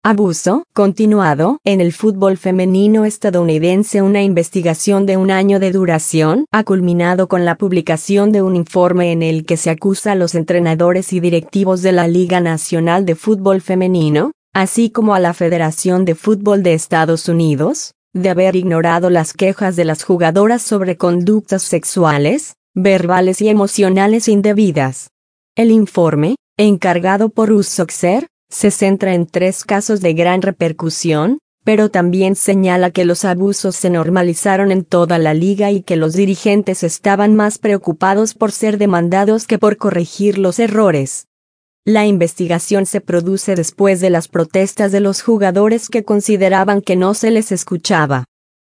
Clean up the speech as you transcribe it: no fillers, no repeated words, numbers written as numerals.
Abuso continuado. En el fútbol femenino estadounidense, una investigación de 1 año de duración ha culminado con la publicación de un informe en el que se acusa a los entrenadores y directivos de la Liga Nacional de Fútbol Femenino, así como a la Federación de Fútbol de Estados Unidos, de haber ignorado las quejas de las jugadoras sobre conductas sexuales, verbales y emocionales indebidas. El informe, encargado por USsoccer, se centra en 3 casos de gran repercusión, pero también señala que los abusos se normalizaron en toda la liga y que los dirigentes estaban más preocupados por ser demandados que por corregir los errores. La investigación se produce después de las protestas de los jugadores que consideraban que no se les escuchaba.